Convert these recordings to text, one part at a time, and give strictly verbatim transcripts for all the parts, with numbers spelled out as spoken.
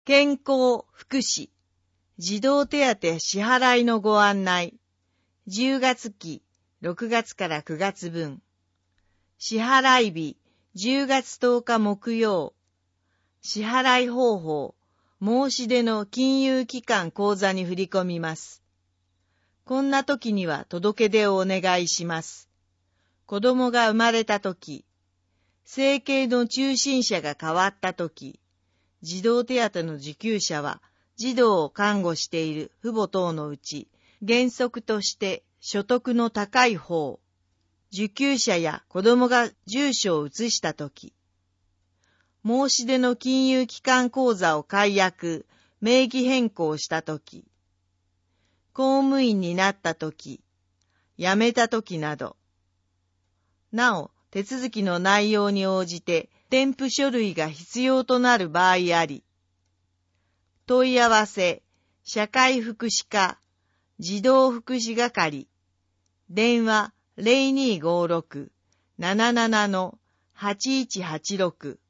健康福祉児童手当支払いのご案内。じゅうがつ期ろくがつからくがつ分。支払い日じゅうがつとおか木曜。支払い方法。申し出の金融機関口座に振り込みます。こんな時には届け出をお願いします。子供が生まれた時、生計の中心者が変わった時、児童手当の受給者は児童を看護している父母等のうち、原則として所得の高い方、受給者や子供が住所を移したとき、申し出の金融機関口座を解約、名義変更したとき、公務員になったとき、辞めたときなど、なお、手続きの内容に応じて添付書類が必要となる場合あり、問い合わせ、社会福祉課、児童福祉係、電話 ゼロにーごーろく なななな はちいちはちろく。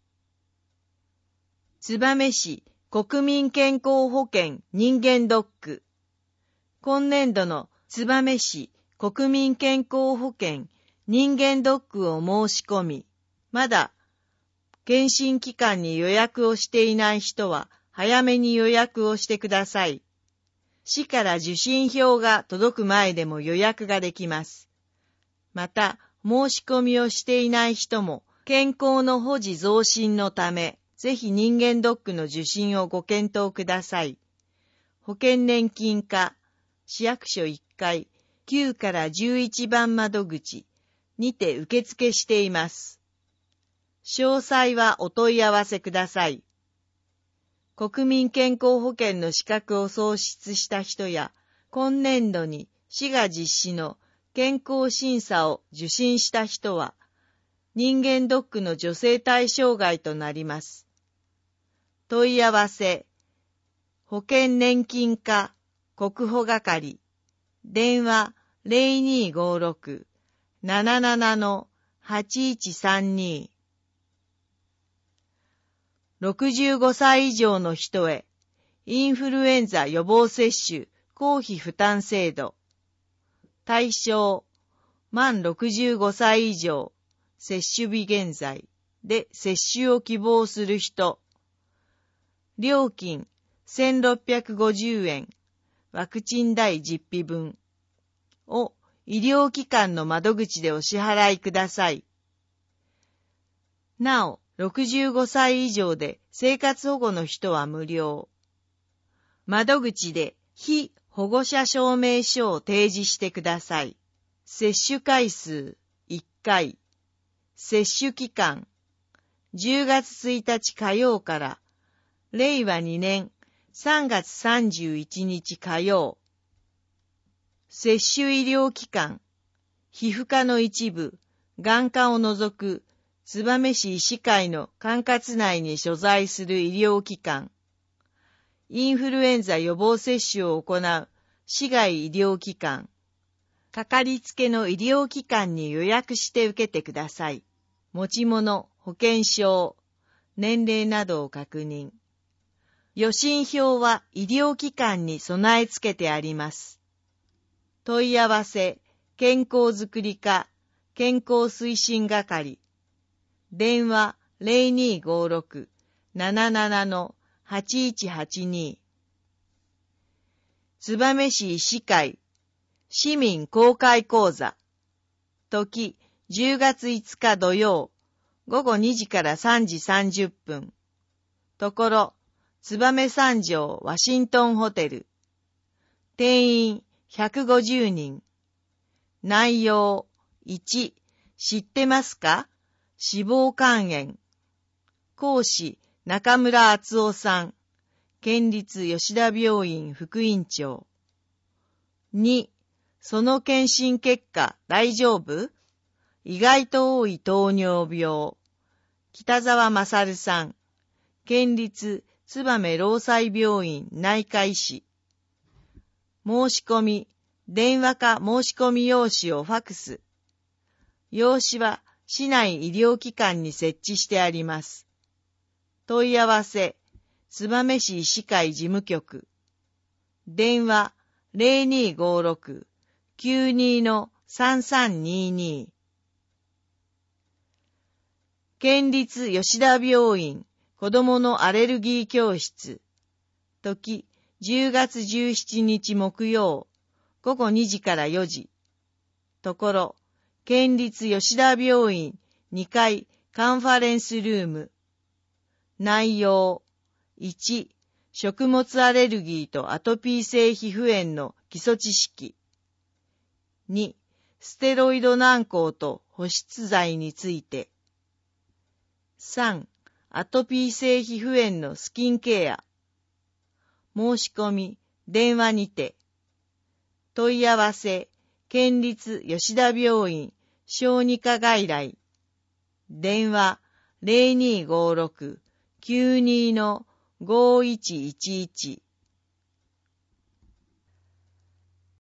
燕市国民健康保険人間ドック。今年度の燕市国民健康保険人間ドックを申し込み、まだ検診期間に予約をしていない人は早めに予約をしてください。市から受診票が届く前でも予約ができます。また、申し込みをしていない人も健康の保持増進のため、ぜひ人間ドックの受診をご検討ください。保険年金課、市役所いっかい、きゅうからじゅういちばん窓口にて受付しています。詳細はお問い合わせください。国民健康保険の資格を創出した人や、今年度に市が実施の健康審査を受診した人は、人間ドックの助成対象外となります。問い合わせ、保険年金課国保係、電話 ゼロにーごーろく なななな はちいちさんに。ろくじゅうごさい以上の人へ、インフルエンザ予防接種公費負担制度。対象、満ろくじゅうごさい以上、接種日現在で接種を希望する人。料金せんろっぴゃくごじゅうえん、ワクチン代実費分を医療機関の窓口でお支払いください。なお、ろくじゅうごさい以上で生活保護の人は無料。窓口で非保護者証明書を提示してください。接種回数いっかい。接種期間じゅうがつついたち火曜かられいわにねんさんがつさんじゅういちにち火曜。接種医療機関皮膚科の一部、眼科を除く燕市医師会の管轄内に所在する医療機関、インフルエンザ予防接種を行う市外医療機関、かかりつけの医療機関に予約して受けてください。持ち物、保険証、年齢などを確認。予診票は医療機関に備え付けてあります。問い合わせ、健康づくり課、健康推進係、電話 ゼロにーごーろく なななな はちいちはちに。燕市医師会市民公開講座。時じゅうがついつか土曜ごごにじからさんじさんじゅっぷん。ところ燕三条ワシントンホテル。定員ひゃくごじゅうにん。内容いち、知ってますか？脂肪肝炎。講師、中村敦夫さん。県立吉田病院副院長。に、その検診結果大丈夫？意外と多い糖尿病。北沢勝さん。県立燕労災病院内科医師。申し込み、電話か申し込み用紙をファクス。用紙は市内医療機関に設置してあります。問い合わせ、 燕市医師会事務局。電話 ゼロにーごーろく きゅうにー さんさんにーにー。県立吉田病院子どものアレルギー教室。時、じゅうがつじゅうしちにち木曜、ごごにじからよじ。ところ、県立吉田病院にかいカンファレンスルーム。内容。いち、食物アレルギーとアトピー性皮膚炎の基礎知識。に、ステロイド軟膏と保湿剤について。さん、アトピー性皮膚炎のスキンケア。申し込み、電話にて。問い合わせ、県立吉田病院小児科外来。電話 ゼロにーごーろく きゅうにー ごーいちいちいち。